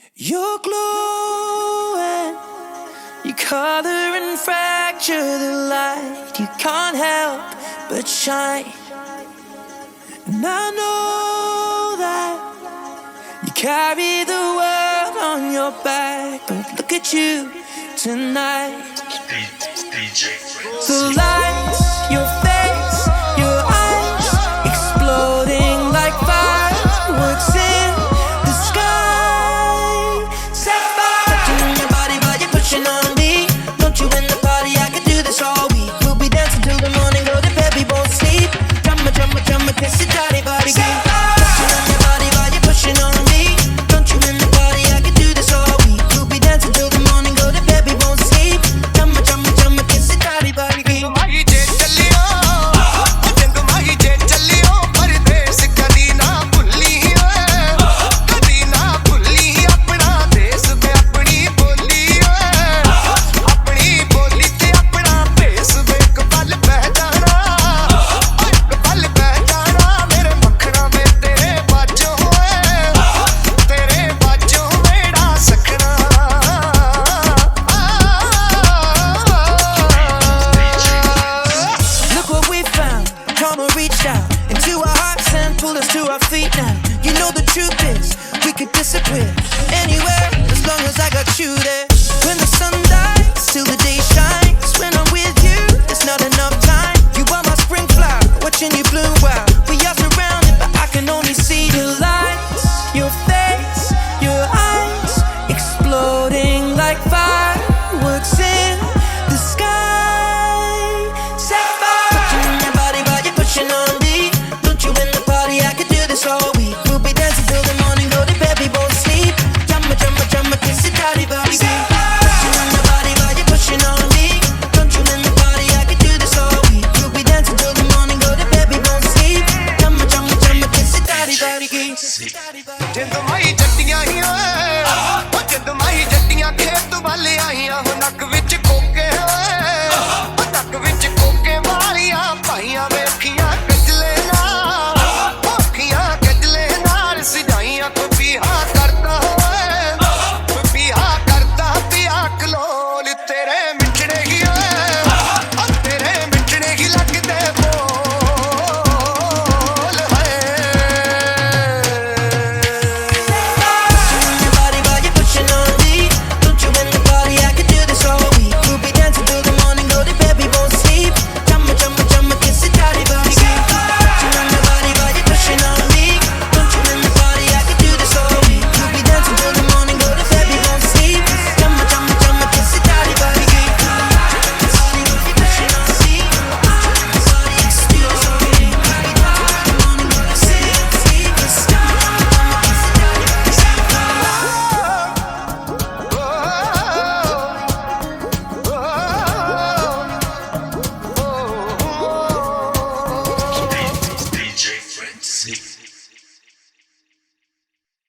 You're glowing, you color and fracture the light. You can't help but shine. And I know that you carry the world on your back, but look at you tonight. The lights, your face, your eyes, exploding like fireworks in the sky. Set fire, touching your body while you're pushing on me. Don't you in the party? I could do this all week. We'll be dancing till the morning, go to bed, we won't sleep. Drummer, drummer, drummer, kiss it, body, body, game. Touching on your body while you're pushing on me. Don't you in the party? I could do this all week. We'll be dancing till the morning, go to bed, we won't sleep. Drummer, drummer, drummer, kiss it, body, body, game. Into our hearts and pull us to our feet now. You know the truth is, we could disappear anywhere as long as I got you there. When the sun dies, till the day shines. When I'm with you, there's not enough time. You are my spring flower, watching you bloom wild. We are surrounded, but I can only see your lights, your face, your eyes, exploding like fireworks in the sky. Set fire, touching your body while you're pushing on me. All week we'll be dancing till the morning, go to bed, we won't sleep. Drummer, drummer, drummer, kiss it, body, body, game. Touching on your body while you're pushing on me. Don't you in the party? I could do this all week. We'll be dancing till the morning, go to bed, we won't sleep. Drummer, drummer, drummer, kiss it, body, body, game. जिंद माही जट्टियां ही ओए जिंद माही जट्टियां खेत वाले आईयां हो नक विच कोके ओए नक विच कोके वालियां पाईयां वे